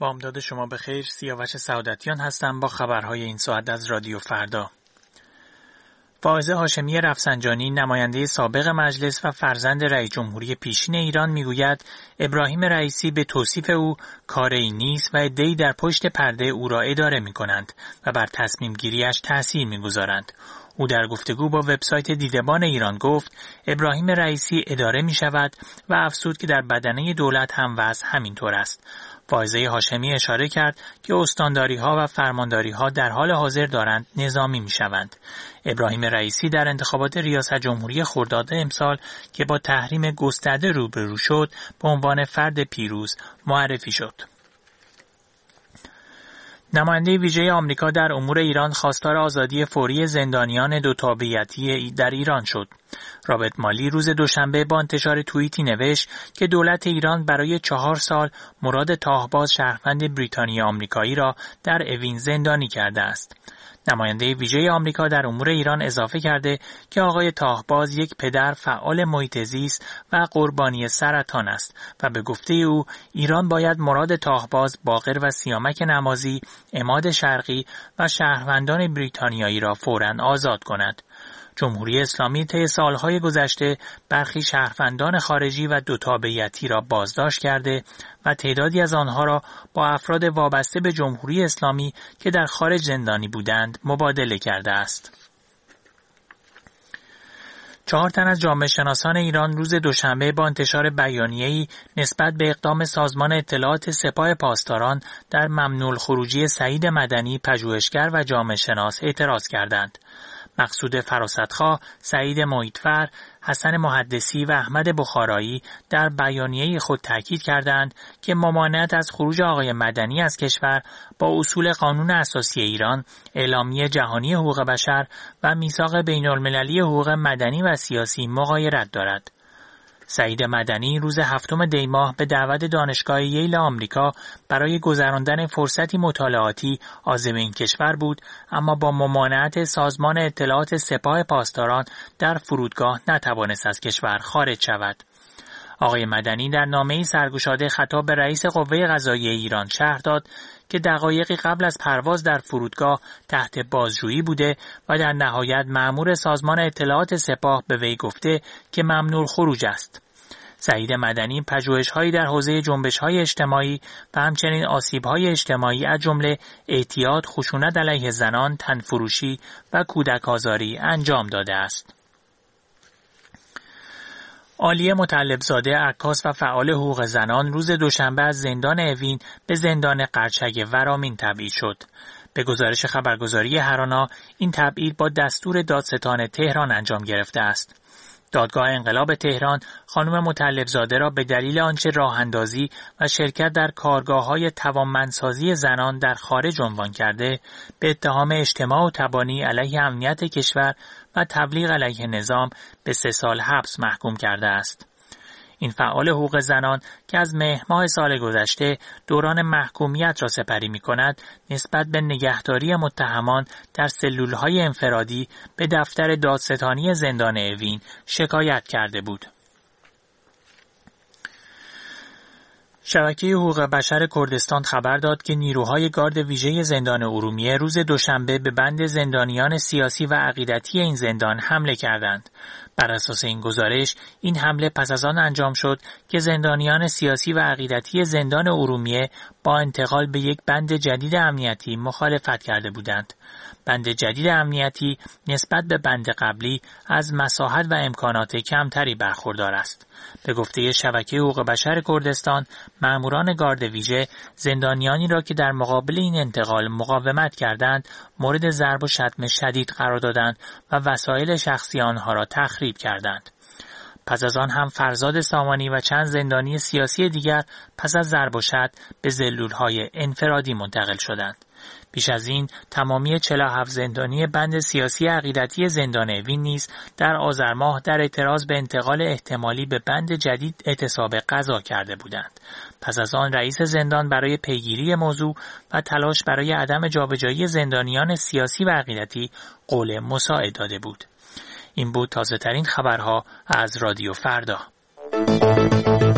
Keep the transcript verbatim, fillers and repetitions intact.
بامداد شما بخیر. سیاوش سعادتیان هستم با خبرهای این ساعت از رادیو فردا. فائزه هاشمی رفسنجانی، نماینده سابق مجلس و فرزند رئیس جمهوری پیشین ایران، میگوید ابراهیم رئیسی به توصیف او کاری نیست و عده‌ای در پشت پرده او را اداره می‌کنند و بر تصمیم گیریش تأثیر می‌گذارند. او در گفتگو با وبسایت دیدبان ایران گفت ابراهیم رئیسی اداره می‌شود و افزود که در بدنه دولت هم وضع همینطور است. فائزه هاشمی اشاره کرد که استانداری‌ها و فرمانداری‌ها در حال حاضر دارند نظامی می‌شوند. ابراهیم رئیسی در انتخابات ریاست جمهوری خرداد امسال که با تحریم گسترده روبرو شد، به عنوان فرد پیروز معرفی شد. نماینده ویژه آمریکا در امور ایران خواستار آزادی فوری زندانیان دو تابعیتی در ایران شد. رابرت مالی روز دوشنبه با انتشار توییتی نوشت که دولت ایران برای چهار سال مراد تاهباز شهروند بریتانیایی آمریکایی را در اوین زندانی کرده است. نماینده ویژه آمریکا در امور ایران اضافه کرده که آقای تاهباز یک پدر فعال محیط زیست و قربانی سرطان است و به گفته او ایران باید مراد تاهباز، باقر و سیامک نمازی، عماد شرقی و شهروندان بریتانیایی را فوراً آزاد کند. جمهوری اسلامی طی سالهای گذشته برخی شهروندان خارجی و دو تابعیتی را بازداشت کرده و تعدادی از آنها را با افراد وابسته به جمهوری اسلامی که در خارج زندانی بودند مبادله کرده است. چهار تن از جامعه شناسان ایران روز دوشنبه با انتشار بیانیه‌ای نسبت به اقدام سازمان اطلاعات سپاه پاسداران در ممنوع الخروجی سعید مدنی، پژوهشگر و جامعه شناس اعتراض کردند. مقصود فراستخواه، سعید محیطفر، حسن محدثی و احمد بخارایی در بیانیه خود تاکید کردند که ممانعت از خروج آقای مدنی از کشور با اصول قانون اساسی ایران، اعلامیه جهانی حقوق بشر و میثاق بین‌المللی حقوق مدنی و سیاسی مغایرت دارد. سعید مدنی روز هفتم دی ماه به دعوت دانشگاه ییل آمریکا برای گذراندن فرصتی مطالعاتی عازم این کشور بود، اما با ممانعت سازمان اطلاعات سپاه پاسداران در فرودگاه نتوانست از کشور خارج شود. آقای مدنی در نامه‌ای سرگشاده خطاب به رئیس قوه قضاییه ایران شرح داد که دقایقی قبل از پرواز در فرودگاه تحت بازجویی بوده و در نهایت مأمور سازمان اطلاعات سپاه به وی گفته که ممنوع خروج است. سعید مدنی پژوهش‌هایی در حوزه جنبش‌های اجتماعی و همچنین آسیب‌های اجتماعی از جمله اعتیاد، خشونت علیه زنان، تنفروشی و کودک آزاری انجام داده است. عالیه مطلبزاده، عکاس و فعال حقوق زنان روز دوشنبه از زندان اوین به زندان قرچک ورامین تبعید شد. به گزارش خبرگزاری هرانا این تبعید با دستور دادستان تهران انجام گرفته است. دادگاه انقلاب تهران خانم مطلبزاده را به دلیل آنچه راه اندازی و شرکت در کارگاه‌های توانمندسازی زنان در خارج عنوان کرده، به اتهام اجتماع و تبانی علیه امنیت کشور و تبلیغ علیه نظام به سه سال حبس محکوم کرده است. این فعال حقوق زنان که از مهر ماه سال گذشته دوران محکومیت را سپری می کند، نسبت به نگهداری متهمان در سلولهای انفرادی به دفتر دادستانی زندان اوین شکایت کرده بود. شبکه حقوق بشر کردستان خبر داد که نیروهای گارد ویژه زندان ارومیه روز دوشنبه به بند زندانیان سیاسی و عقیدتی این زندان حمله کردند. بر اساس این گزارش، این حمله پس از آن انجام شد که زندانیان سیاسی و عقیدتی زندان ارومیه با انتقال به یک بند جدید امنیتی مخالفت کرده بودند. بند جدید امنیتی نسبت به بند قبلی از مساحت و امکانات کمتری برخوردار است. به گفته شبکه حقوق بشر کردستان، ماموران گارد ویژه زندانیانی را که در مقابل این انتقال مقاومت کردند، مورد ضرب و شتم شدید قرار دادند و وسایل شخصی آنها را تخریب کردند. پس از آن هم فرزاد سامانی و چند زندانی سیاسی دیگر پس از ضرب و شتم به سلول‌های انفرادی منتقل شدند. پیش از این تمامی چهل و هفت زندانی بند سیاسی عقیدتی زندان اوین نیز در آذر ماه در اعتراض به انتقال احتمالی به بند جدید اعتصاب غذا کرده بودند. پس از آن رئیس زندان برای پیگیری موضوع و تلاش برای عدم جابجایی زندانیان سیاسی و عقیدتی قول مساعد داده بود. این بود تازه ترین خبرها از رادیو فردا.